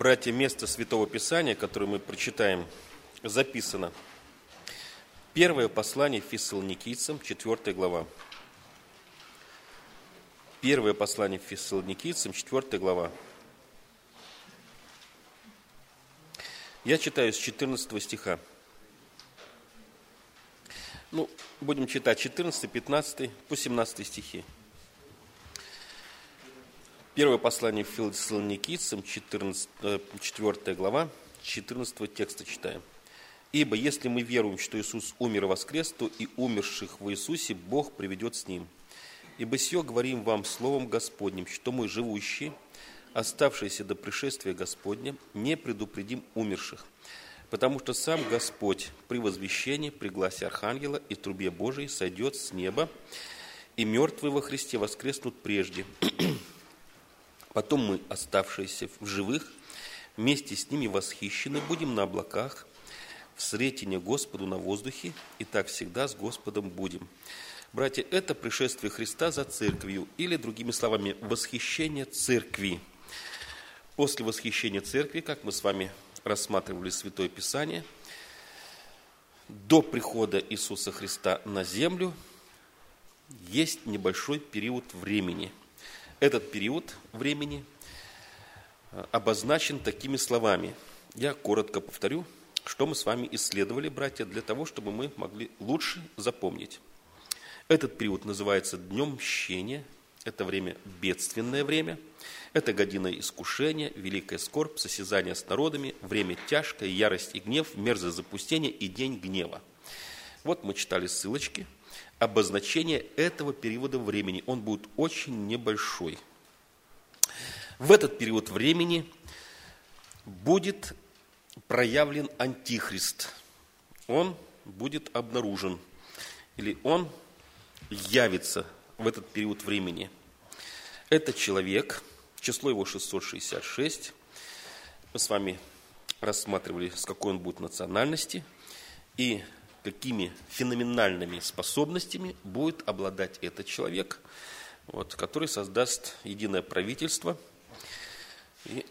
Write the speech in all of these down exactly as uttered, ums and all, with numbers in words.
Братья, место Святого Писания, которое мы прочитаем, записано. Первое послание Фессалоникийцам, четвёртая глава. Первое послание Фессалоникийцам, четвёртая глава. Я читаю с четырнадцатого стиха. Ну, будем читать четырнадцатый, пятнадцатый, по семнадцатый стихи. Первое послание Фессалоникийцам, четвёртая глава, четырнадцатого текста читаем. «Ибо если мы веруем, что Иисус умер и воскрес, то и умерших в Иисусе Бог приведет с Ним. Ибо сё говорим вам словом Господним, что мы, живущие, оставшиеся до пришествия Господня, не предупредим умерших. Потому что сам Господь при возвещении, при гласе Архангела и трубе Божией сойдет с неба, и мертвые во Христе воскреснут прежде. Потом мы, оставшиеся в живых, вместе с ними восхищены будем на облаках, в сретение Господу на воздухе, и так всегда с Господом будем». Братья, это пришествие Христа за церковью, или, другими словами, восхищение церкви. После восхищения церкви, как мы с вами рассматривали Святое Писание, до прихода Иисуса Христа на землю есть небольшой период времени. Этот период времени обозначен такими словами. Я коротко повторю, что мы с вами исследовали, братья, для того, чтобы мы могли лучше запомнить. Этот период называется Днем Мщения. Это время бедственное время. Это година искушения, великая скорбь, состязание с народами, время тяжкое, ярость и гнев, мерзость запустения и день гнева. Вот мы читали ссылочки. Обозначение этого периода времени. Он будет очень небольшой. В этот период времени будет проявлен Антихрист. Он будет обнаружен. Или он явится в этот период времени. Это человек, число его шестьсот шестьдесят шесть. Мы с вами рассматривали, с какой он будет национальности и какими феноменальными способностями будет обладать этот человек, вот, который создаст единое правительство и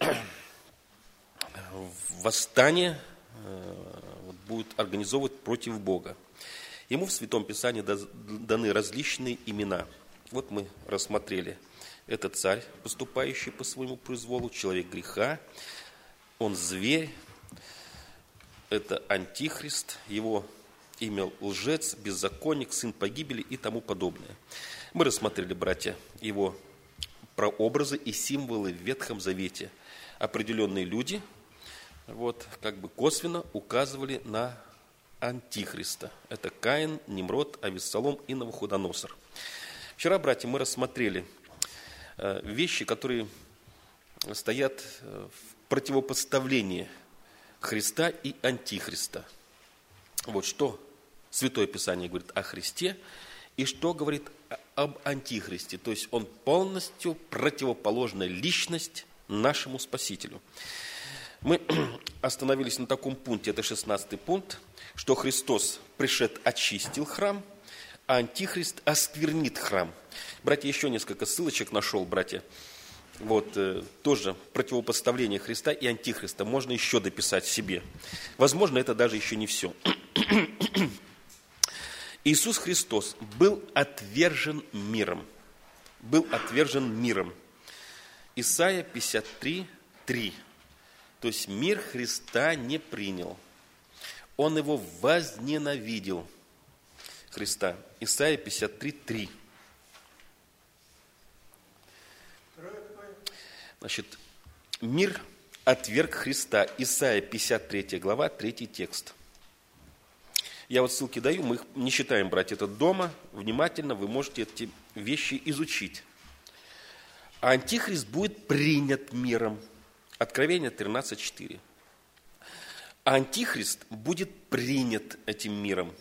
восстание вот, будет организовывать против Бога. Ему в Святом Писании даны различные имена. Вот мы рассмотрели. Это царь, поступающий по своему произволу, человек греха, он зверь, это антихрист, его имя лжец, беззаконник, сын погибели и тому подобное. Мы рассмотрели, братья, его прообразы и символы в Ветхом Завете. Определенные люди, вот, как бы косвенно указывали на Антихриста. Это Каин, Нимрод, Авессалом и Навуходоносор. Вчера, братья, мы рассмотрели вещи, которые стоят в противопоставлении Христа и Антихриста. Вот что Святое Писание говорит о Христе и что говорит об Антихристе. То есть он полностью противоположная личность нашему Спасителю. Мы остановились на таком пункте, это шестнадцатый пункт, что Христос пришед очистил храм, а Антихрист осквернит храм. Братья, еще несколько ссылочек нашел, братья. Вот, э, тоже противопоставление Христа и Антихриста. Можно еще дописать себе. Возможно, это даже еще не все. Иисус Христос был отвержен миром. Был отвержен миром. Исайя пятьдесят три, три. То есть мир Христа не принял. Он его возненавидел. Христа. Исайя пятьдесят три, три. Значит, мир отверг Христа. Исайя пятьдесят третья глава, третий текст. Я вот ссылки даю, мы их не читаем, братья, это дома. Внимательно вы можете эти вещи изучить. А Антихрист будет принят миром. Откровение тринадцать, четыре. А Антихрист будет принят этим миром.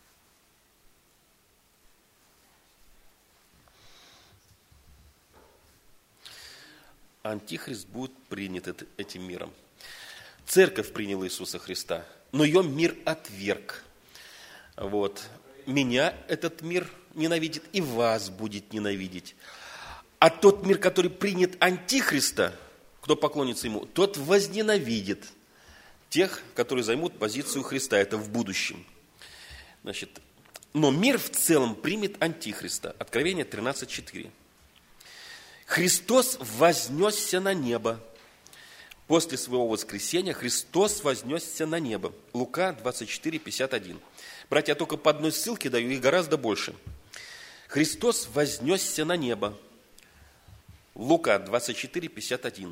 Антихрист будет принят этим миром. Церковь приняла Иисуса Христа, но ее мир отверг. Вот. Меня этот мир ненавидит и вас будет ненавидеть. А тот мир, который принят Антихриста, кто поклонится ему, тот возненавидит тех, которые займут позицию Христа. Это в будущем. Значит, но мир в целом примет антихриста. Откровение тринадцать четыре. Христос вознесся на небо. После своего воскресения Христос вознесся на небо. Лука двадцать четыре пятьдесят один. Братья, я только по одной ссылке даю, их гораздо больше. Христос вознесся на небо. Лука двадцать четыре пятьдесят один.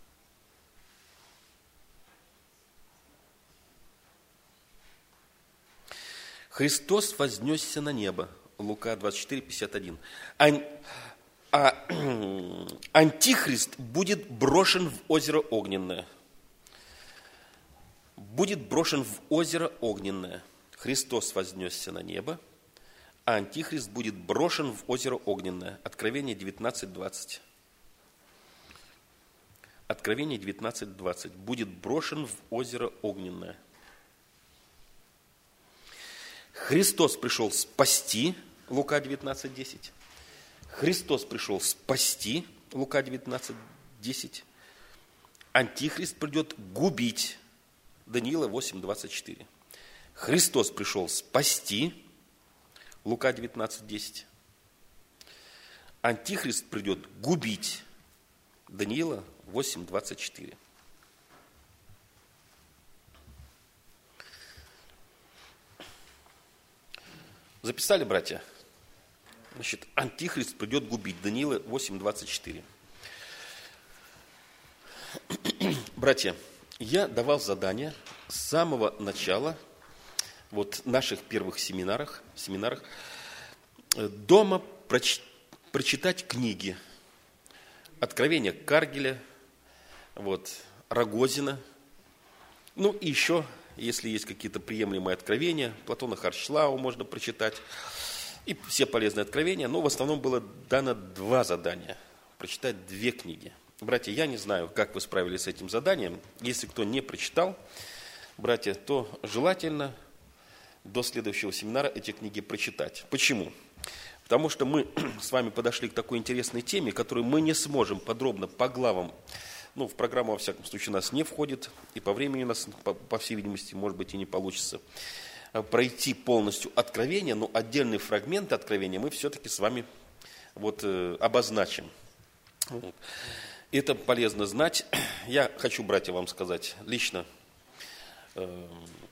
Христос вознесся на небо. Лука двадцать четыре пятьдесят один. Ан... А антихрист будет брошен в озеро огненное. Будет брошен в озеро огненное. Христос вознесся на небо, а антихрист будет брошен в озеро огненное. Откровение девятнадцать двадцать. Откровение девятнадцать двадцать. Будет брошен в озеро огненное. Христос пришел спасти. Лука девятнадцать десять. Христос пришел спасти, Лука девятнадцать десять. Антихрист придет губить, Даниила восемь двадцать четыре. Христос пришел спасти, Лука девятнадцать десять. Антихрист придет губить, Даниила восемь двадцать четыре. Записали, братья? Значит, антихрист придет губить. Даниила восемь двадцать четыре. Братья, я давал задание с самого начала вот наших первых семинарах, семинарах дома проч, прочитать книги. Откровения Каргеля, вот, Рогозина, ну и еще, если есть какие-то приемлемые откровения, Платона Харчлау можно прочитать. И все полезные откровения, но в основном было дано два задания, прочитать две книги. Братья, я не знаю, как вы справились с этим заданием. Если кто не прочитал, братья, то желательно до следующего семинара эти книги прочитать. Почему? Потому что мы с вами подошли к такой интересной теме, которую мы не сможем подробно по главам, ну, в программу, во всяком случае, у нас не входит, и по времени у нас, по, по всей видимости, может быть, и не получится пройти полностью откровение, но отдельные фрагменты откровения мы все-таки с вами вот, э, обозначим. Вот. Это полезно знать. Я хочу, братья, вам сказать лично, э,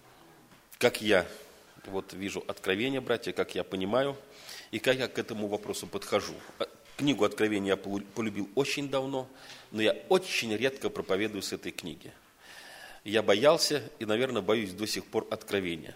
как я вот, вижу откровение, братья, как я понимаю, и как я к этому вопросу подхожу. Книгу Откровения я полюбил очень давно, но я очень редко проповедую с этой книги. Я боялся и, наверное, боюсь до сих пор Откровения.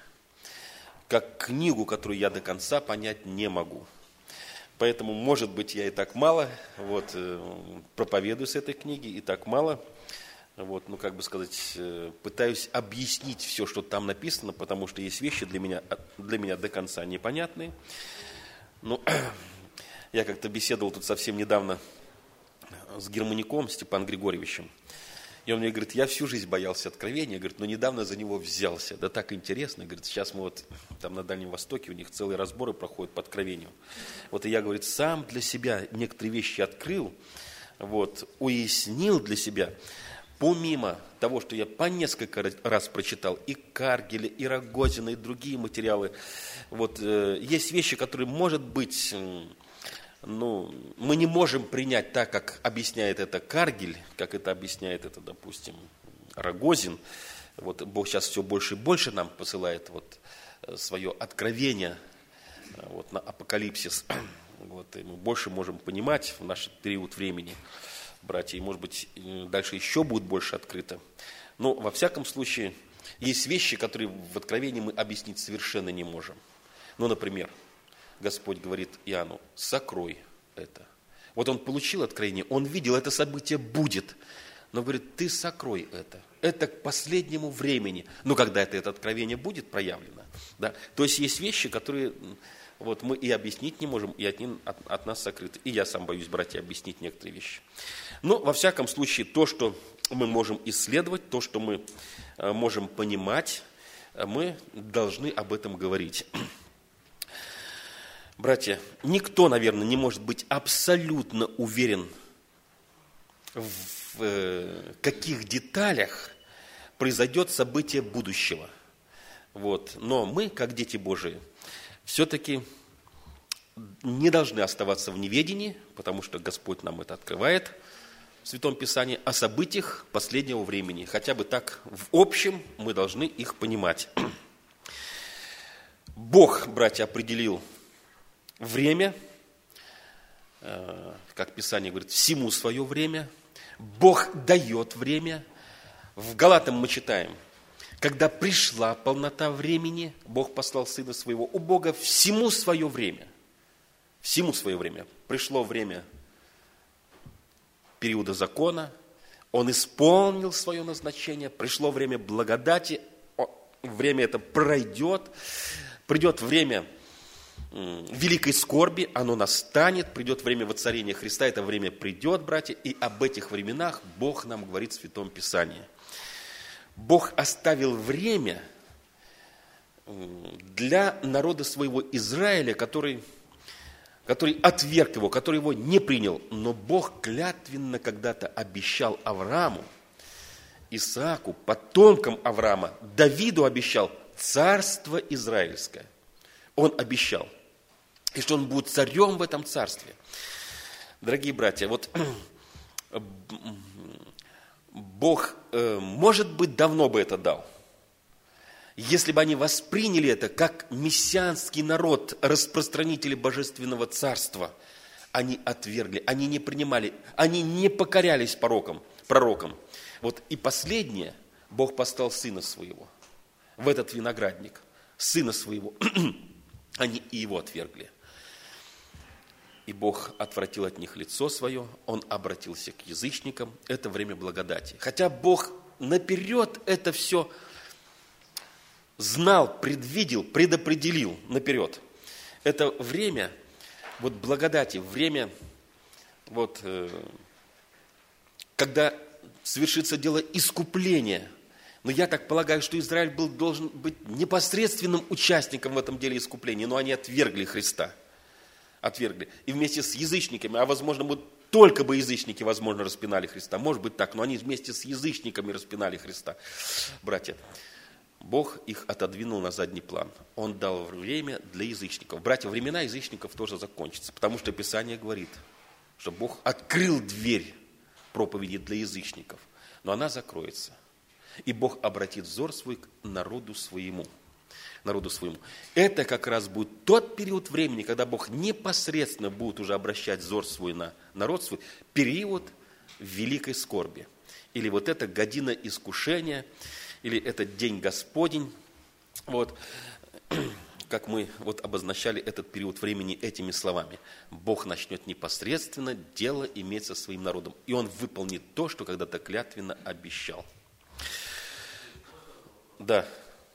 Как книгу, которую я до конца понять не могу. Поэтому, может быть, я и так мало вот, проповедую с этой книги, и так мало, вот, ну, как бы сказать, пытаюсь объяснить все, что там написано, потому что есть вещи для меня, для меня до конца непонятные. Ну, я как-то беседовал тут совсем недавно с германиком Степаном Григорьевичем. И он мне говорит, я всю жизнь боялся откровения, говорит, но недавно за него взялся. Да так интересно, говорит, сейчас мы вот там на Дальнем Востоке, у них целые разборы проходят по откровению. Вот и я, говорит, сам для себя некоторые вещи открыл, вот, уяснил для себя, помимо того, что я по несколько раз прочитал и Каргеля, и Рогозина, и другие материалы, вот, э, есть вещи, которые, может быть, ну, мы не можем принять так, как объясняет это Каргель, как это объясняет это, допустим, Рогозин. Вот Бог сейчас все больше и больше нам посылает вот свое откровение вот, на апокалипсис. Вот, и мы больше можем понимать в наш период времени, братья, и, может быть, дальше еще будет больше открыто. Но, во всяком случае, есть вещи, которые в откровении мы объяснить совершенно не можем. Ну, например, Господь говорит Иоанну, сокрой это. Вот он получил откровение, он видел, это событие будет. Но говорит, ты сокрой это. Это к последнему времени. Ну, когда это, это откровение будет проявлено. Да? То есть, есть вещи, которые вот, мы и объяснить не можем, и от, от, от нас сокрыты. И я сам боюсь, братья, объяснить некоторые вещи. Но, во всяком случае, то, что мы можем исследовать, то, что мы можем понимать, мы должны об этом говорить. Братья, никто, наверное, не может быть абсолютно уверен в каких деталях произойдет событие будущего. Вот. Но мы, как дети Божии, все-таки не должны оставаться в неведении, потому что Господь нам это открывает в Святом Писании, о событиях последнего времени. Хотя бы так в общем мы должны их понимать. Бог, братья, определил время, как Писание говорит, всему свое время. Бог дает время. В Галатам мы читаем, когда пришла полнота времени, Бог послал Сына Своего. У Бога всему свое время. Всему свое время. Пришло время периода закона, Он исполнил свое назначение, пришло время благодати, время это пройдет, придет время великой скорби, оно настанет, придет время воцарения Христа, это время придет, братья, и об этих временах Бог нам говорит в Святом Писании. Бог оставил время для народа своего Израиля, который, который отверг его, который его не принял. Но Бог клятвенно когда-то обещал Аврааму, Исааку, потомкам Авраама, Давиду обещал царство израильское. Он обещал, и что он будет царем в этом царстве. Дорогие братья, вот Бог, может быть, давно бы это дал, если бы они восприняли это как мессианский народ, распространители божественного царства. Они отвергли, они не принимали, они не покорялись пророкам. пророкам. Вот и последнее, Бог послал Сына Своего в этот виноградник, Сына Своего, они и Его отвергли. И Бог отвратил от них лицо свое, Он обратился к язычникам. Это время благодати. Хотя Бог наперед это все знал, предвидел, предопределил наперед. Это время вот благодати, время, вот, э, когда совершится дело искупления. Но я так полагаю, что Израиль был, должен быть непосредственным участником в этом деле искупления, но они отвергли Христа. Отвергли. И вместе с язычниками, а возможно, вот только бы язычники, возможно, распинали Христа. Может быть так, но они вместе с язычниками распинали Христа. Братья, Бог их отодвинул на задний план. Он дал время для язычников. Братья, времена язычников тоже закончатся, потому что Писание говорит, что Бог открыл дверь проповеди для язычников, но она закроется. И Бог обратит взор свой к народу своему. Народу своему. Это как раз будет тот период времени, когда Бог непосредственно будет уже обращать взор свой на народ свой, период великой скорби. Или вот это година искушения, или этот день Господень, вот, как мы вот обозначали этот период времени этими словами. Бог начнет непосредственно дело иметь со своим народом, и Он выполнит то, что когда-то клятвенно обещал. Да.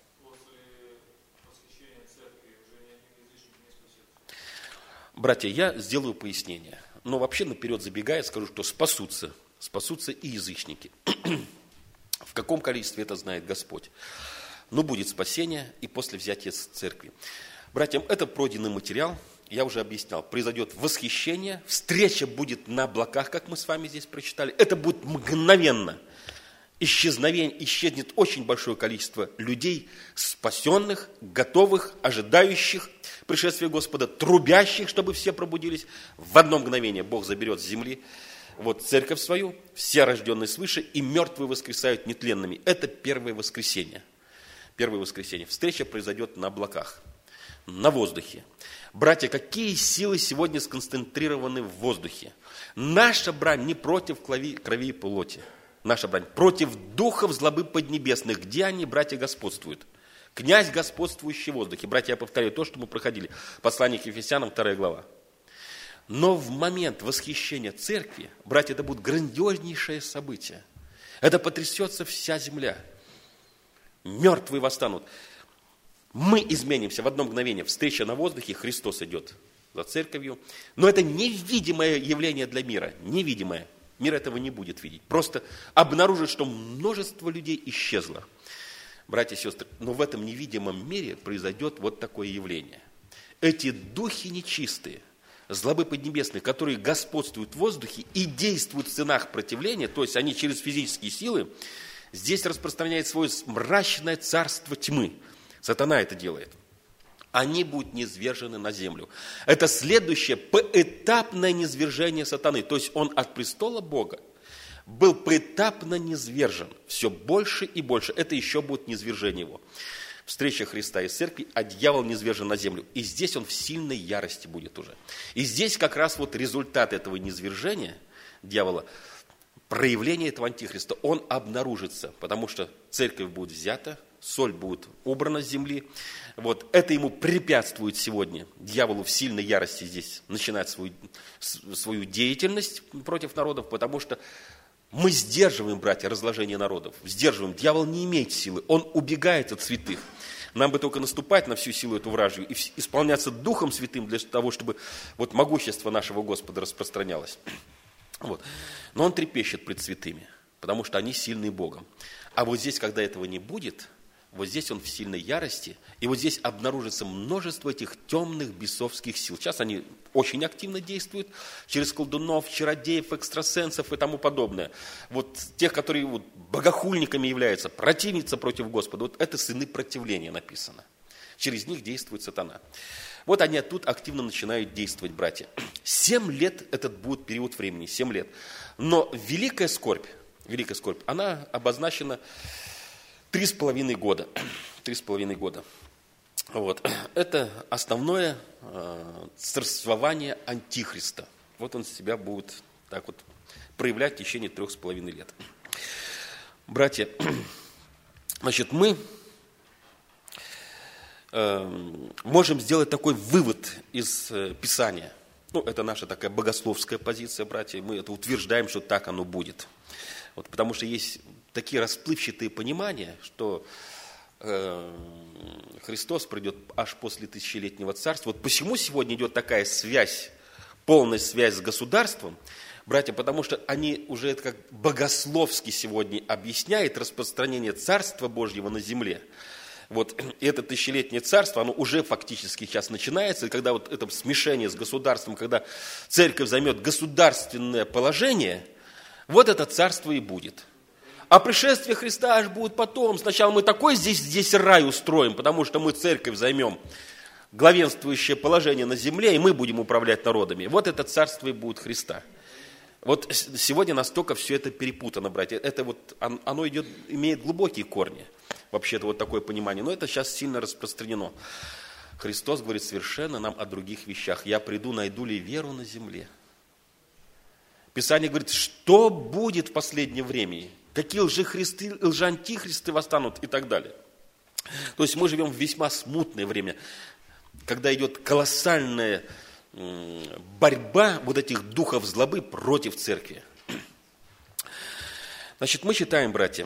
Братья, я сделаю пояснение. Но вообще наперед забегая, скажу, что спасутся. Спасутся и язычники. В каком количестве это знает Господь. Но будет спасение и после взятия церкви. Братьям, это пройденный материал. Я уже объяснял. Произойдет восхищение. Встреча будет на облаках, как мы с вами здесь прочитали. Это будет мгновенно. Исчезновение, исчезнет очень большое количество людей, спасенных, готовых, ожидающих пришествия Господа, трубящих, чтобы все пробудились. В одно мгновение Бог заберет с земли вот церковь свою, все рожденные свыше, и мертвые воскресают нетленными. Это первое воскресенье. Первое воскресенье. Встреча произойдет на облаках, на воздухе. Братья, какие силы сегодня сконцентрированы в воздухе? Наша брань не против крови, крови и плоти. Наша брань против духов злобы поднебесных. Где они, братья, господствуют? Князь, господствующий в воздухе. Братья, я повторяю то, что мы проходили. Послание к Ефесянам, вторая глава. Но в момент восхищения церкви, братья, это будет грандиознейшее событие. Это потрясется вся земля. Мертвые восстанут. Мы изменимся в одно мгновение. Встреча на воздухе, Христос идет за церковью. Но это невидимое явление для мира. Невидимое. Мир этого не будет видеть. Просто обнаружит, что множество людей исчезло. Братья и сестры, но в этом невидимом мире произойдет вот такое явление. Эти духи нечистые, злобы поднебесные, которые господствуют в воздухе и действуют в ценах противления, то есть они через физические силы, здесь распространяет свое мрачное царство тьмы. Сатана это делает. Они будут низвержены на землю. Это следующее поэтапное низвержение сатаны. То есть он от престола Бога был поэтапно низвержен. Все больше и больше. Это еще будет низвержение его. Встреча Христа и церкви, а дьявол низвержен на землю. И здесь он в сильной ярости будет уже. И здесь как раз вот результат этого низвержения дьявола, проявление этого антихриста, он обнаружится, потому что церковь будет взята, соль будет убрана с земли. Вот. Это ему препятствует сегодня, дьяволу в сильной ярости здесь начинать свою, свою деятельность против народов, потому что мы сдерживаем, братья, разложение народов, сдерживаем. Дьявол не имеет силы, он убегает от святых. Нам бы только наступать на всю силу эту вражью и исполняться Духом Святым для того, чтобы вот могущество нашего Господа распространялось. Вот. Но он трепещет пред святыми, потому что они сильны Богом. А вот здесь, когда этого не будет, вот здесь он в сильной ярости, и вот здесь обнаружится множество этих темных бесовских сил. Сейчас они очень активно действуют через колдунов, чародеев, экстрасенсов и тому подобное. Вот тех, которые вот богохульниками являются, противница против Господа, вот это сыны противления написано. Через них действует сатана. Вот они тут активно начинают действовать, братья. Семь лет этот будет период времени, семь лет. Но великая скорбь, великая скорбь, она обозначена три с половиной года. Три с половиной года. Вот. Это основное э, царствование антихриста. Вот он себя будет так вот проявлять в течение трех с половиной лет. Братья, значит, мы э, можем сделать такой вывод из э, Писания. Ну, это наша такая богословская позиция, братья. Мы это утверждаем, что так оно будет. Вот, потому что есть такие расплывчатые понимания, что э, Христос придет аж после тысячелетнего царства. Вот почему сегодня идет такая связь, полная связь с государством, братья, потому что они уже это как богословски сегодня объясняют распространение Царства Божьего на земле. Вот это тысячелетнее царство, оно уже фактически сейчас начинается, и когда вот это смешение с государством, когда церковь займет государственное положение, вот это царство и будет. А пришествие Христа аж будет потом. Сначала мы такой здесь, здесь рай устроим, потому что мы церковь займем главенствующее положение на земле, и мы будем управлять народами. Вот это царство и будет Христа. Вот сегодня настолько все это перепутано, братья. Это вот, оно идет, имеет глубокие корни. Вообще-то вот такое понимание. Но это сейчас сильно распространено. Христос говорит совершенно нам о других вещах. Я приду, найду ли веру на земле? Писание говорит, что будет в последнее время? Какие лжехристы, лжеантихристы восстанут и так далее. То есть мы живем в весьма смутное время, когда идет колоссальная борьба вот этих духов злобы против церкви. Значит, мы считаем, братья,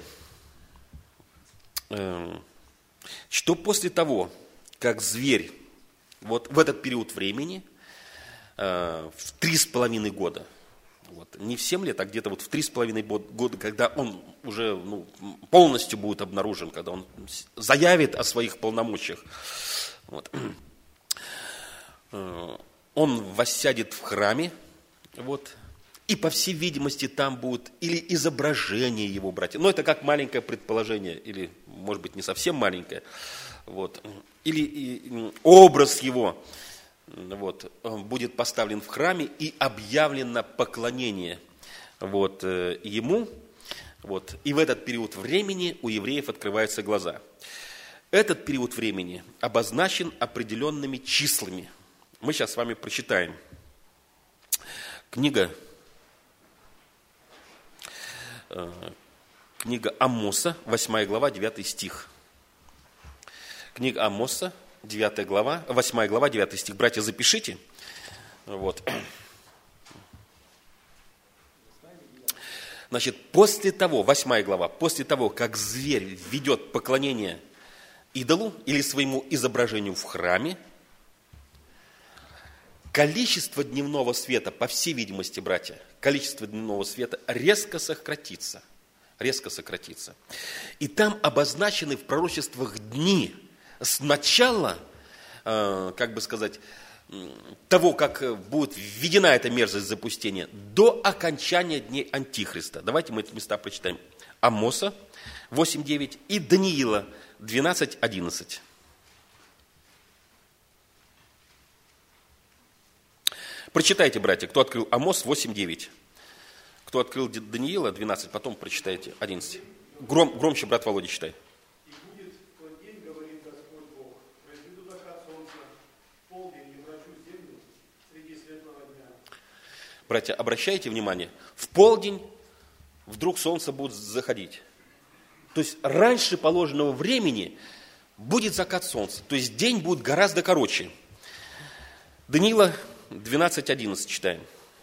что после того, как зверь вот в этот период времени, в три с половиной года, вот, не в семь лет, а где-то вот в три с половиной года, когда он уже ну, полностью будет обнаружен, когда он заявит о своих полномочиях, вот, он воссядет в храме, вот, и, по всей видимости, там будет или изображение его, братья. Но это как маленькое предположение, или, может быть, не совсем маленькое. Вот. Или и, образ его вот, будет поставлен в храме и объявлено поклонение вот, ему. Вот. И в этот период времени у евреев открываются глаза. Этот период времени обозначен определенными числами. Мы сейчас с вами прочитаем. Книга Книга Амоса, восьмая глава, девятый стих. Книга Амоса, девятая глава, восьмая глава, девятый стих. Братья, запишите. Вот. Значит, после того, восьмая глава, после того, как зверь ведет поклонение идолу или своему изображению в храме, количество дневного света, по всей видимости, братья, количество дневного света резко сократится. Резко сократится. И там обозначены в пророчествах дни с начала, э, как бы сказать, того, как будет введена эта мерзость запустения, до окончания дней Антихриста. Давайте мы эти места прочитаем. Амоса восемь девять и Даниила двенадцать одиннадцать. Прочитайте, братья, кто открыл Амос восемь девять. Кто открыл Даниила двенадцать, потом прочитайте одиннадцать. Гром, громче, брат Володя, читай. И будет в тот день, говорит Господь Бог, произведу закат солнца, полдень и мрачу землю среди светлого дня. Братья, обращайте внимание, в полдень вдруг солнце будет заходить. То есть раньше положенного времени будет закат солнца. То есть день будет гораздо короче. Даниила двенадцать одиннадцать читаем.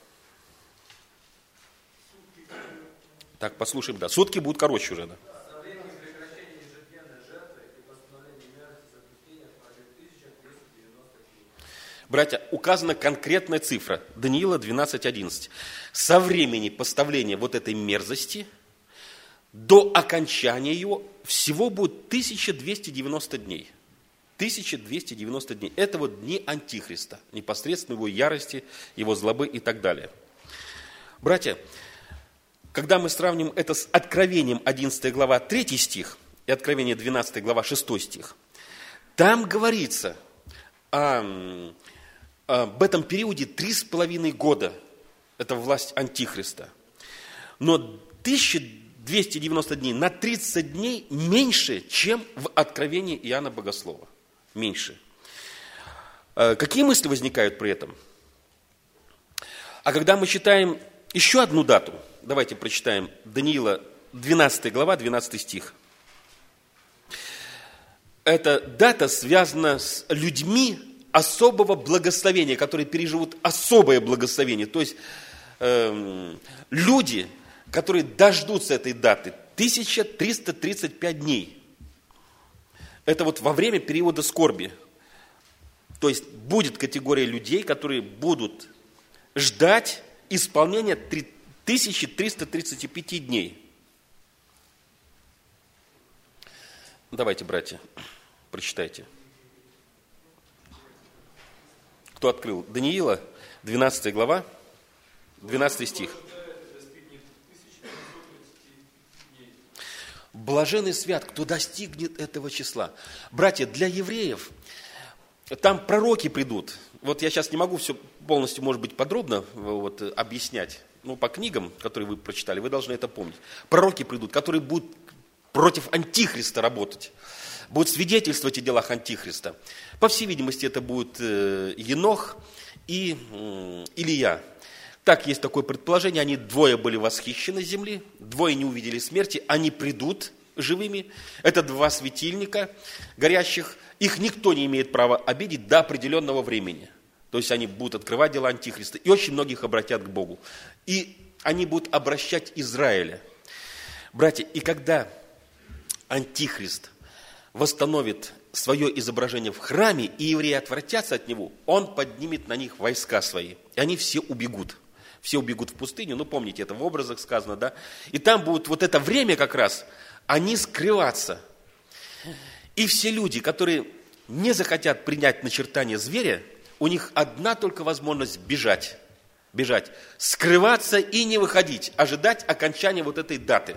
Так, послушаем, да. Сутки будут короче уже, да. Со времени прекращения ежедневной жертвы и постановления мерзости запустения пройдет тысяча триста девяносто дней. Братья, указана конкретная цифра. Даниила двенадцать одиннадцать. Со времени поставления вот этой мерзости до окончания его всего будет тысяча двести девяносто дней. тысяча двести девяносто дней. Это вот дни Антихриста, непосредственно его ярости, его злобы и так далее. Братья, когда мы сравним это с Откровением одиннадцатая глава третий стих и Откровение двенадцатая глава шестой стих, там говорится о, об этом периоде три с половиной года. Это власть Антихриста. Но тысяча двести девяносто дней на тридцать дней меньше, чем в Откровении Иоанна Богослова. Меньше. Какие мысли возникают при этом? А когда мы читаем еще одну дату, давайте прочитаем Даниила двенадцатая глава, двенадцатый стих. Эта дата связана с людьми особого благословения, которые переживут особое благословение. То есть э, люди, которые дождутся этой даты, тысяча триста тридцать пять дней. Это вот во время периода скорби. То есть будет категория людей, которые будут ждать исполнения тысячи триста тридцати пяти дней. Давайте, братья, прочитайте. Кто открыл? Даниила, двенадцатая глава, двенадцатый стих. Блаженный свят, кто достигнет этого числа. Братья, для евреев там пророки придут. Вот я сейчас не могу все полностью, может быть, подробно вот, объяснять. Ну, по книгам, которые вы прочитали, вы должны это помнить. Пророки придут, которые будут против Антихриста работать. Будут свидетельствовать о делах Антихриста. По всей видимости, это будут Енох и Илия. Так, есть такое предположение, они двое были восхищены земли, двое не увидели смерти, они придут живыми. Это два светильника горящих, их никто не имеет права обидеть до определенного времени. То есть они будут открывать дела Антихриста, и очень многих обратят к Богу. И они будут обращать Израиля. Братья, и когда Антихрист восстановит свое изображение в храме, и евреи отвратятся от него, он поднимет на них войска свои, и они все убегут. Все убегут в пустыню, ну помните, это в образах сказано, да? И там будет вот это время как раз, они скрываться. И все люди, которые не захотят принять начертание зверя, у них одна только возможность бежать. Бежать, скрываться и не выходить, ожидать окончания вот этой даты.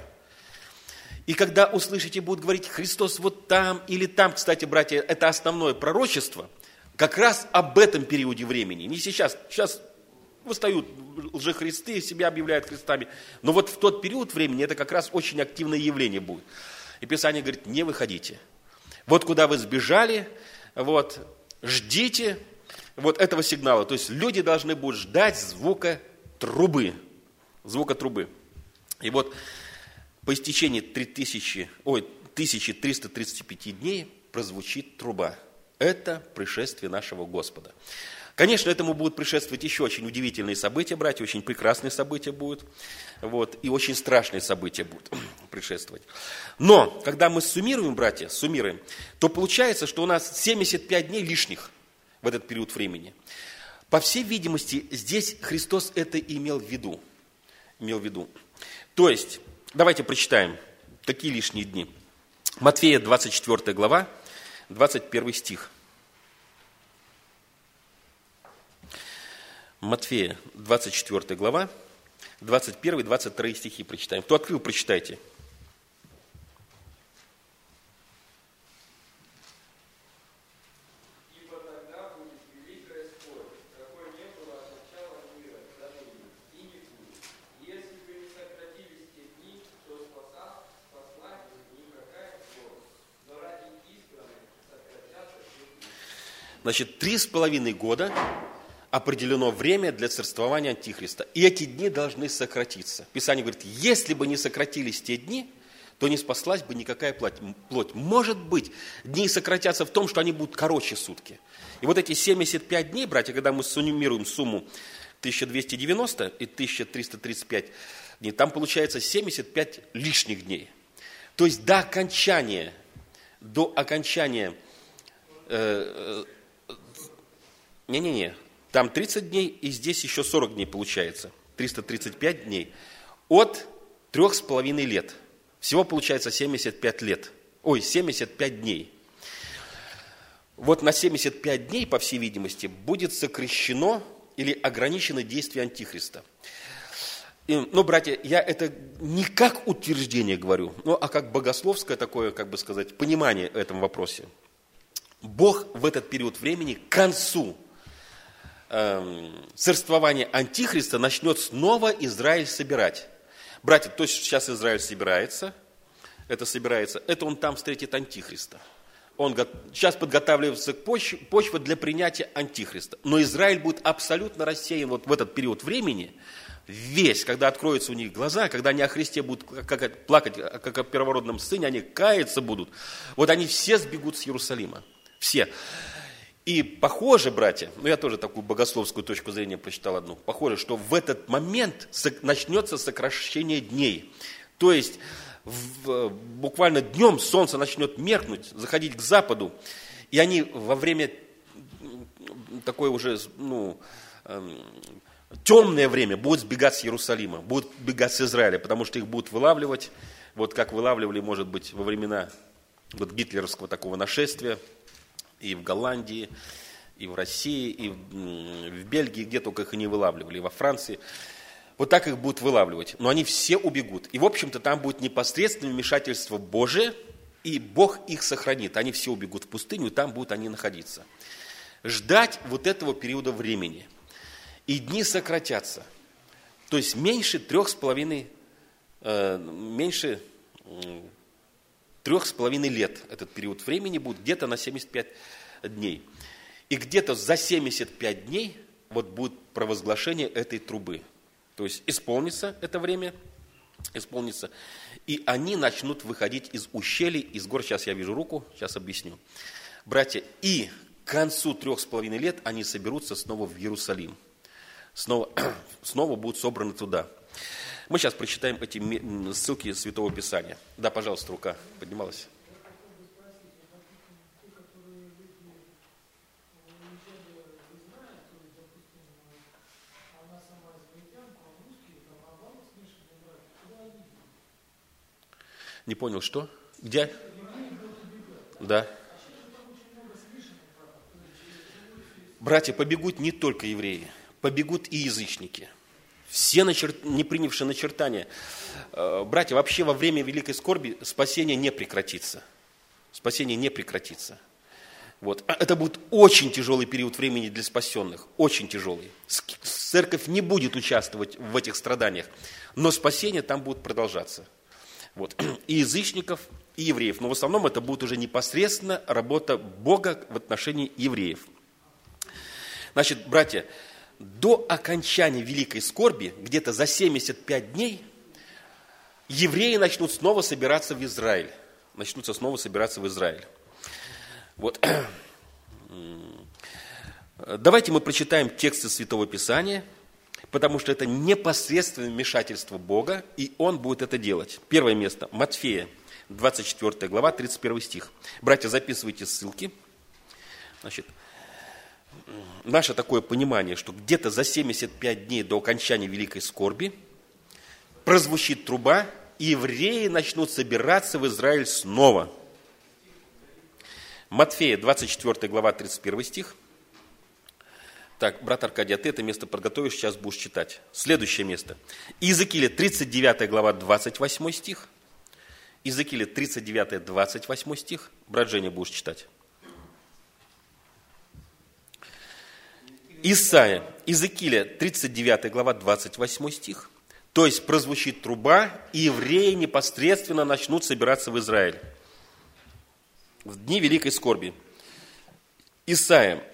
И когда услышите, будут говорить, Христос вот там или там, кстати, братья, это основное пророчество, как раз об этом периоде времени. Не сейчас, сейчас восстают лжехристы, себя объявляют христами, но вот в тот период времени это как раз очень активное явление будет. И Писание говорит, не выходите. Вот куда вы сбежали, вот, ждите вот этого сигнала. То есть люди должны будут ждать звука трубы. Звука трубы. И вот по истечении три тысячи, ой, тысячи триста тридцати пяти дней прозвучит труба. Это пришествие нашего Господа. Конечно, этому будут предшествовать еще очень удивительные события, братья, очень прекрасные события будут, вот, и очень страшные события будут предшествовать. Но, когда мы суммируем, братья, суммируем, то получается, что у нас семьдесят пять дней лишних в этот период времени. По всей видимости, здесь Христос это имел в виду. Имел в виду. То есть, давайте прочитаем такие лишние дни. Матфея, двадцать четвёртая глава, двадцать первый стих. Матфея, двадцать четвёртая глава, двадцать первый двадцать второй стихи прочитаем. Кто открыл, прочитайте. Ибо тогда будет великая скорбь, какой не было от начала мира до ныне, и не будет. Если бы не сократились те дни, то спаса, спасла бы никакая скорбь. Но ради избранных сократятся те дни. Значит, три с половиной года определено время для царствования Антихриста. И эти дни должны сократиться. Писание говорит, если бы не сократились те дни, то не спаслась бы никакая плоть. Может быть, дни сократятся в том, что они будут короче сутки. И вот эти семьдесят пять дней, братья, когда мы суммируем сумму тысяча двести девяносто и тысяча триста тридцать пять дней, там получается семьдесят пять лишних дней. То есть до окончания, до окончания, э, э, не-не-не, там тридцать дней, и здесь еще сорок дней получается. триста тридцать пять дней. От трех с половиной лет. Всего получается семьдесят пять лет. Ой, семьдесят пять дней. Вот на семьдесят пять дней, по всей видимости, будет сокращено или ограничено действие Антихриста. И, ну, братья, я это не как утверждение говорю, ну, а как богословское такое, как бы сказать, понимание в этом вопросе. Бог в этот период времени к концу царствование Антихриста начнет снова Израиль собирать. Братья, то есть сейчас Израиль собирается, это собирается, это он там встретит Антихриста. Он сейчас подготавливается к почве, почва для принятия Антихриста. Но Израиль будет абсолютно рассеян вот в этот период времени, весь, когда откроются у них глаза, когда они о Христе будут как, плакать, как о первородном сыне, они каяться будут. Вот они все сбегут с Иерусалима. Все. И похоже, братья, ну я тоже такую богословскую точку зрения прочитал одну, похоже, что в этот момент начнется сокращение дней. То есть в, буквально днем солнце начнет меркнуть, заходить к западу, и они во время такое уже, ну, эм, темное время будут сбегать с Иерусалима, будут сбегать с Израиля, потому что их будут вылавливать, вот как вылавливали, может быть, во времена вот, гитлеровского такого нашествия, и в Голландии, и в России, и в, в Бельгии, где только их и не вылавливали, и во Франции. Вот так их будут вылавливать. Но они все убегут. И, в общем-то, там будет непосредственное вмешательство Божие, и Бог их сохранит. Они все убегут в пустыню, и там будут они находиться. Ждать вот этого периода времени. И дни сократятся. То есть меньше трех с половиной, э, меньше... Э, Трех с половиной лет этот период времени будет где-то на семьдесят пять дней. И где-то за семьдесят пять дней вот будет провозглашение этой трубы. То есть исполнится это время, исполнится, и они начнут выходить из ущелий, из гор. Сейчас я вижу руку, сейчас объясню. Братья, и к концу трех с половиной лет они соберутся снова в Иерусалим. Снова, снова будут собраны туда. Мы сейчас прочитаем эти ссылки Святого Писания. Да, пожалуйста, рука поднималась. Не понял, что? Где? Да. Братья, побегут не только евреи, побегут и язычники. Все, начер... не принявшие начертания. Братья, вообще во время великой скорби спасение не прекратится. Спасение не прекратится. Вот. Это будет очень тяжелый период времени для спасенных. Очень тяжелый. Церковь не будет участвовать в этих страданиях. Но спасение там будет продолжаться. Вот. И язычников, и евреев. Но в основном это будет уже непосредственно работа Бога в отношении евреев. Значит, братья, до окончания великой скорби, где-то за семьдесят пять дней, евреи начнут снова собираться в Израиль. Начнутся снова собираться в Израиль. Вот. Давайте мы прочитаем тексты Святого Писания, потому что это непосредственное вмешательство Бога, и Он будет это делать. Первое место. Матфея, двадцать четвёртая глава, тридцать первый стих. Братья, записывайте ссылки. Значит, наше такое понимание, что где-то за семьдесят пять дней до окончания великой скорби прозвучит труба, и евреи начнут собираться в Израиль снова. Матфея, двадцать четвёртая глава, тридцать первый стих. Так, брат Аркадий, а ты это место подготовишь, сейчас будешь читать. Следующее место. Иезекииля, тридцать девятая глава, двадцать восьмой стих. Иезекииля, тридцать девятая, двадцать восьмой стих. Брат Женя, будешь читать. Исайя, Иезекииля, тридцать девятая глава, двадцать восьмой стих. То есть прозвучит труба, и евреи непосредственно начнут собираться в Израиль в дни великой скорби. Исайя,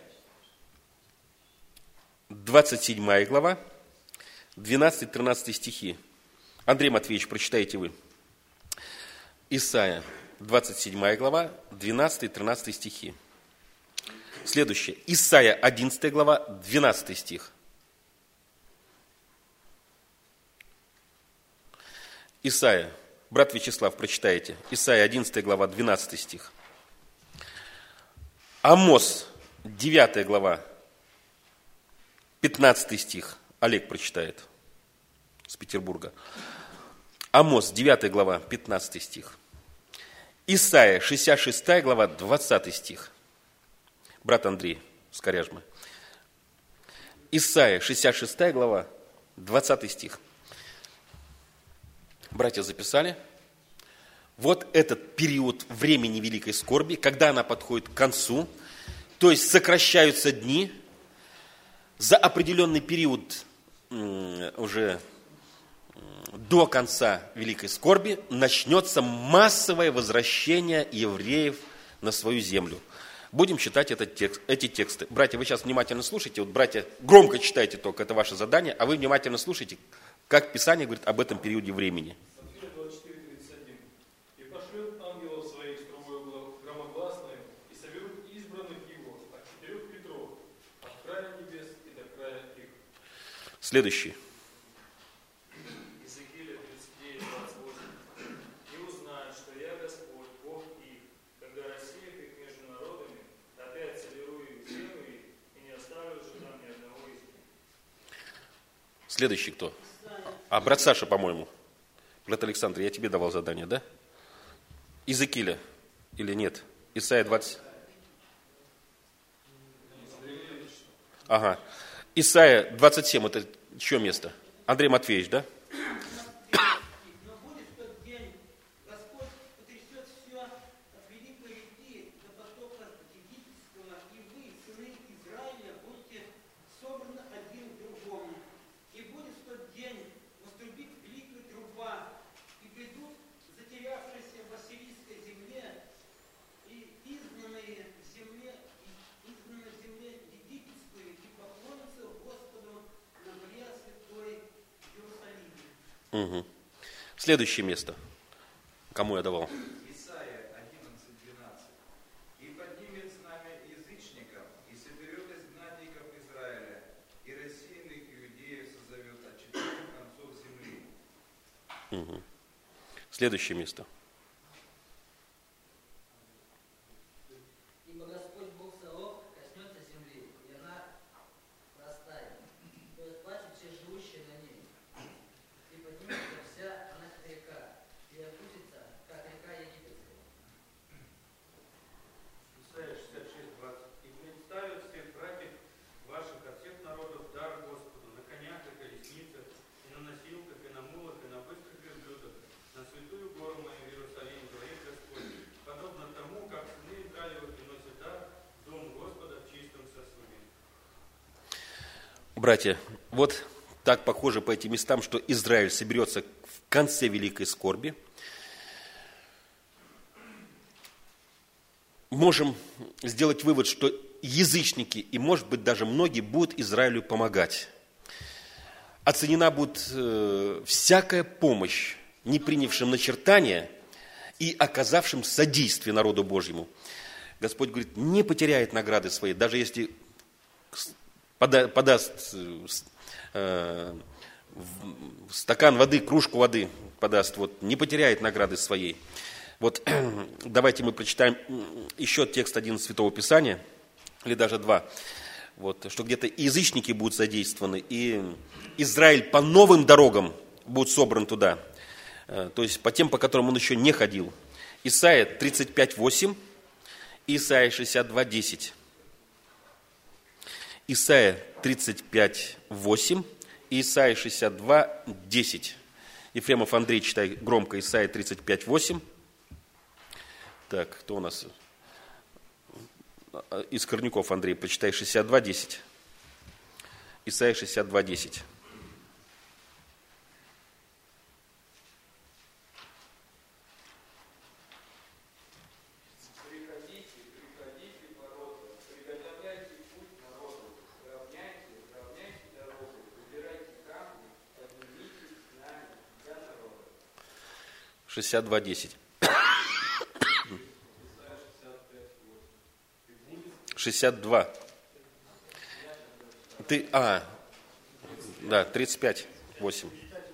двадцать седьмая глава, двенадцатый-тринадцатый стихи. Андрей Матвеевич, прочитайте вы. Исайя, двадцать седьмая глава, двенадцатый-тринадцатый стихи. Следующее. Исайя, одиннадцатая глава, двенадцатый стих. Исайя, брат Вячеслав, прочитайте. Исайя, одиннадцатая глава, двенадцатый стих. Амос, девятая глава, пятнадцатый стих. Олег прочитает с Петербурга. Амос, девятая глава, пятнадцатый стих. Исайя, шестьдесят шестая глава, двадцатый стих. Брат Андрей с Коряжмы. Исайя, шестьдесят шестая глава, двадцатый стих. Братья записали? Вот этот период времени великой скорби, когда она подходит к концу, то есть сокращаются дни, за определенный период уже до конца великой скорби начнется массовое возвращение евреев на свою землю. Будем читать этот текст, эти тексты. Братья, вы сейчас внимательно слушайте. Вот, братья, громко читайте только, это ваше задание, а вы внимательно слушайте, как Писание говорит об этом периоде времени. двадцать четыре тридцать один. «И пошлет ангелов своих с трубою громогласною, и соберут избранных его от четырех ветров, от края небес и до края их». Следующий. Иезекииля тридцать девять двадцать восемь. «И узнают, что я Господь, Бог их, когда рассеяв их между народами, опять соберу их в землю их, и не оставлю же там ни одного из них». Следующий кто? А, брат Саша, по-моему. Брат Александр, я тебе давал задание, да? Иезекииля или нет? Исайя двадцать. Ага. Исайя двадцать семь, это чье место? Андрей Матвеевич, да? Но будет в тот день, Господь потрясет все от великой реки до потока египетского, и вы, сыны Израиля, будете собраны один к другому. И будет в тот день вострубит великая труба, и придут затерявшиеся в ассирийской земле, и изгнанные в земле, и изгнанные в земле египетскую, и поклонятся Господу на горе святой в Иерусалиме. Угу. Следующее место. Кому я давал? Исайя одиннадцать двенадцать. «И поднимет знамя язычников, и соберет изгнанников Израиля, и рассеянных иудеев созовет от четырех концов земли». Угу. Следующее место. Ибо Господь Бог Саваоф коснется земли, и она растает, то есть плачут все живущие на ней. И поднимется вся она как река, и опустится, как река египетская. Исайя шестьдесят шесть двадцать. «И представят всех братьев ваших от всех народов дар Господу на конях и колесницах, и на носилках, и на мулах, и на быстрых верблюдах, на святую гору мою в Иерусалим, говорит Господь, подобно тому, как сыны Израилевы приносят дар в дом Господа в чистом сосуде». Братья, вот так похоже по этим местам, что Израиль соберется в конце великой скорби. Можем сделать вывод, что язычники и, может быть, даже многие будут Израилю помогать. Оценена будет э, всякая помощь, не принявшим начертания и оказавшим содействие народу Божьему. Господь говорит, не потеряет награды свои, даже если пода, подаст э, стакан воды, кружку воды подаст, вот, не потеряет награды своей. Вот давайте мы прочитаем еще текст один Святого Писания, или даже два, вот, что где-то и язычники будут задействованы, и Израиль по новым дорогам будет собран туда, то есть по тем, по которым он еще не ходил. Исайя тридцать пять восемь, Исайя шестьдесят два десять. Исайя тридцать пять, восемь и Исайя шестьдесят два, десять. Ефремов Андрей, читай громко Исайя тридцать пять, восемь. Так, кто у нас? Из Корняков, Андрей, почитай шестьдесят два, десять. Исайя шестьдесят два, десять. шестьдесят два, десять. шестьдесят два. Ты, а, да, тридцать пять, восемь.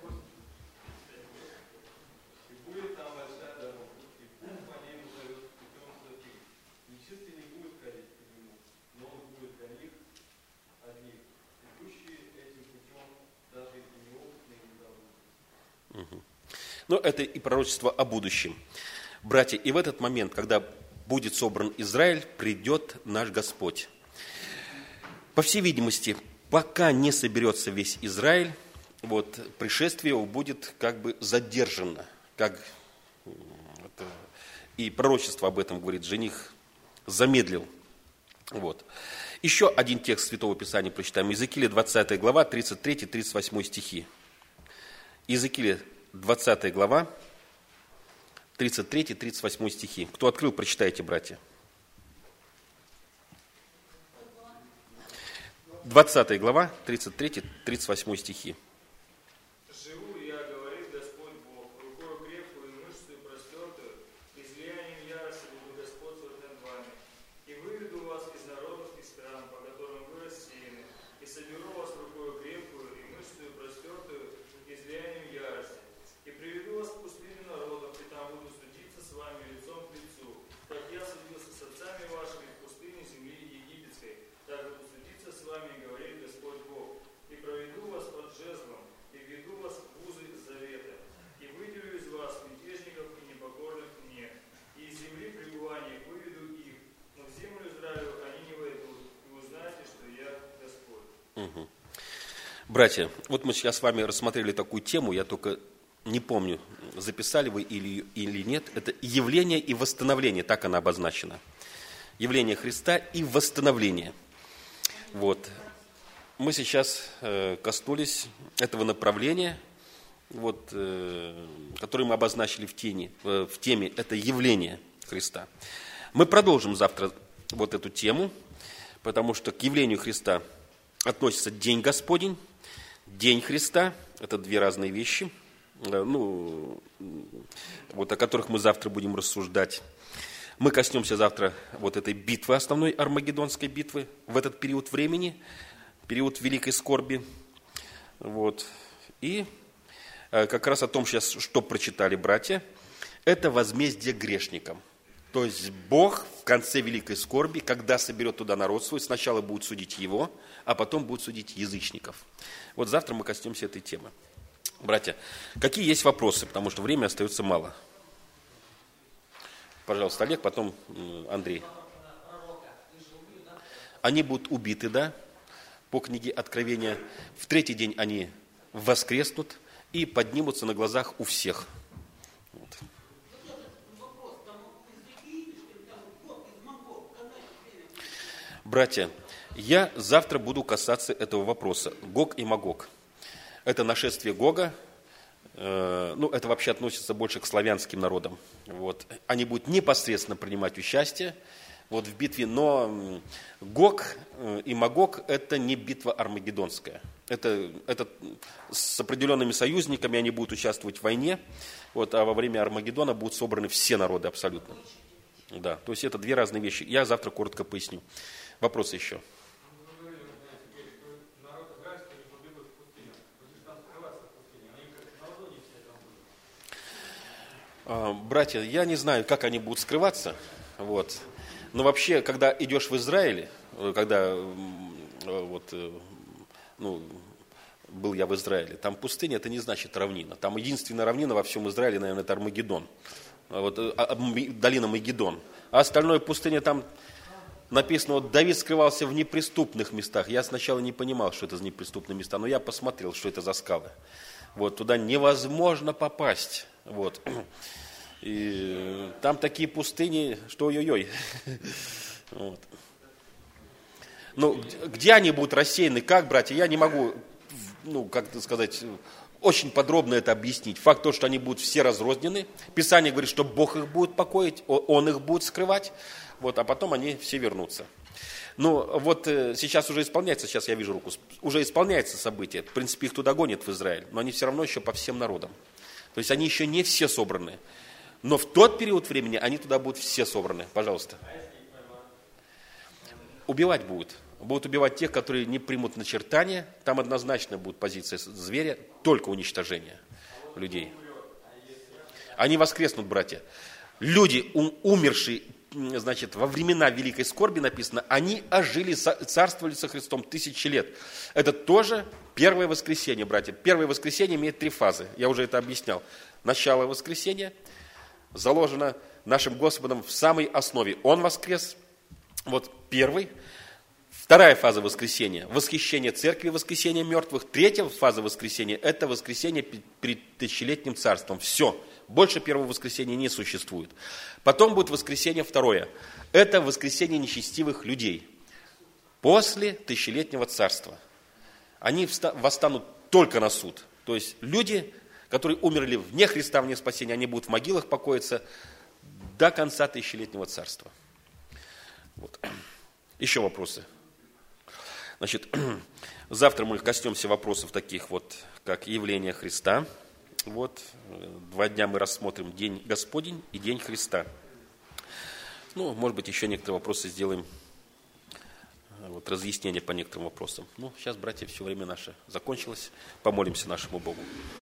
Но это и пророчество о будущем. Братья, и в этот момент, когда будет собран Израиль, придет наш Господь. По всей видимости, пока не соберется весь Израиль, вот, пришествие его будет как бы задержано. Как, это, и пророчество об этом говорит, жених замедлил. Вот. Еще один текст Святого Писания прочитаем. Иезекииля двадцатая глава, тридцать третий тридцать восьмой стихи. Иезекииля двадцатая глава, тридцать третий тридцать восьмой стихи. Кто открыл, прочитайте, братья. двадцатая глава, тридцать третий тридцать восьмой стихи. «Живу я, говорит Господь Бог, рукою крепкую и мышцу простертую, излиянием ярости буду господствовать над вами, и выведу вас из народов и стран, по которым вы рассеяны, и соберу вас рукою крепкую и мышцу простертую, излиянием ярости, и приведу вас в пустыню народов, и там буду судиться с вами лицом к лицу, как я судился с отцами вашими в пустыне земли египетской, так буду судиться с вами, говорит Господь Бог, и проведу вас под жезлом, и введу вас в узы завета, и выделю из вас мятежников и непокорных мне, и из земли пребывания выведу их, но в землю Израилю они не войдут, и узнаете, что я Господь». Угу. Братья, вот мы сейчас с вами рассмотрели такую тему, я только не помню, записали вы или, или нет, это явление и восстановление, так она обозначена. Явление Христа и восстановление. Вот. Мы сейчас э, коснулись этого направления, вот, э, которое мы обозначили в, тени, э, в теме, это явление Христа. Мы продолжим завтра вот эту тему, потому что к явлению Христа относится День Господень, День Христа, это две разные вещи, э, ну, вот, о которых мы завтра будем рассуждать. Мы коснемся завтра вот этой битвы, основной Армагеддонской битвы, в этот период времени, период великой скорби. Вот. И как раз о том сейчас, что прочитали братья, это возмездие грешникам. То есть Бог в конце великой скорби, когда соберет туда народ свой, сначала будет судить его, а потом будет судить язычников. Вот завтра мы коснемся этой темы. Братья, какие есть вопросы, потому что времени остается мало. Пожалуйста, Олег, потом Андрей. Они будут убиты, да, по книге Откровения. В третий день они воскреснут и поднимутся на глазах у всех. Вот. Братья, я завтра буду касаться этого вопроса. Гог и Магог. Это нашествие Гога. Ну, это вообще относится больше к славянским народам. Вот. Они будут непосредственно принимать участие вот, в битве, но Гог и Магог – это не битва армагеддонская. Это, это с определенными союзниками они будут участвовать в войне, вот, а во время Армагеддона будут собраны все народы абсолютно. Да, то есть это две разные вещи. Я завтра коротко поясню. Вопросы еще? Братья, я не знаю, как они будут скрываться, вот. Но вообще, когда идешь в Израиле, когда вот, ну, был я в Израиле, там пустыня, это не значит равнина. Там единственная равнина во всем Израиле, наверное, это Армагеддон, вот, долина Магеддон. А остальное пустыня там написано, вот Давид скрывался в неприступных местах. Я сначала не понимал, что это за неприступные места, но я посмотрел, что это за скалы. Вот, туда невозможно попасть. Вот. И там такие пустыни, что ой-ой-ой. Вот. Ну, где они будут рассеяны, как, братья, я не могу, ну, как сказать, очень подробно это объяснить. Факт то, что они будут все разрознены. Писание говорит, что Бог их будет покоить, Он их будет скрывать, вот, а потом они все вернутся. Ну, вот сейчас уже исполняется, сейчас я вижу руку, уже исполняется событие. В принципе, их туда гонят в Израиль, но они все равно еще по всем народам. То есть они еще не все собраны. Но в тот период времени они туда будут все собраны. Пожалуйста. Убивать будут. Будут убивать тех, которые не примут начертания. Там однозначно будет позиция зверя, только уничтожение людей. Они воскреснут, братья. Люди, умершие, значит, во времена великой скорби написано, они ожили, царствовали со Христом тысячи лет. Это тоже первое воскресенье, братья. Первое воскресенье имеет три фазы. Я уже это объяснял. Начало воскресенья заложено нашим Господом в самой основе. Он воскрес. Вот первый. Вторая фаза воскресения – восхищение церкви, воскресение мертвых. Третья фаза воскресения – это воскресение перед тысячелетним царством. Все. Больше первого воскресения не существует. Потом будет воскресение второе. Это воскресение нечестивых людей. После тысячелетнего царства. Они восстанут только на суд. То есть люди, которые умерли вне Христа, вне спасения, они будут в могилах покоиться до конца тысячелетнего царства. Вот. Еще вопросы? Значит, завтра мы коснемся вопросов таких вот, как явление Христа. Вот, два дня мы рассмотрим День Господень и День Христа. Ну, может быть, еще некоторые вопросы сделаем, вот, разъяснение по некоторым вопросам. Ну, сейчас, братья, все время наше закончилось. Помолимся нашему Богу.